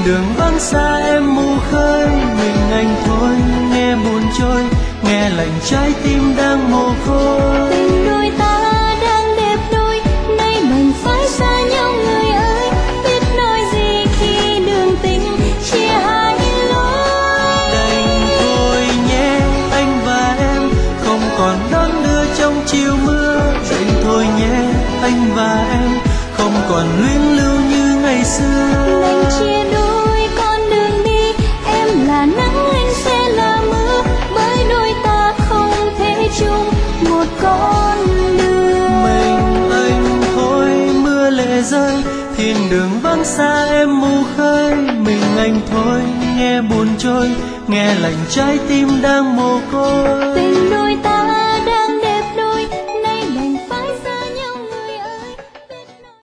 đường vắng xa em mù khơi, mình anh thôi nghe buồn trôi, nghe lạnh trái tim đang mồ côi. Tình đôi ta đang đẹp đôi, nay mình phải xa nhau người ơi, biết nói gì khi đường tình chia hai lối. Đành thôi nhé anh và em không còn đón đưa trong chiều mưa, đành thôi nhé anh và em không còn luyến lưu như ngày xưa. Đành chia đôi con đường đi, em là nắng anh sẽ là mưa, bởi đôi ta không thể chung một con đường. Mình anh thôi mưa lệ rơi, thiên đường vắng xa em mù khơi, mình anh thôi nghe buồn trôi, nghe lạnh trái tim đang mồ côi. Tình đôi ta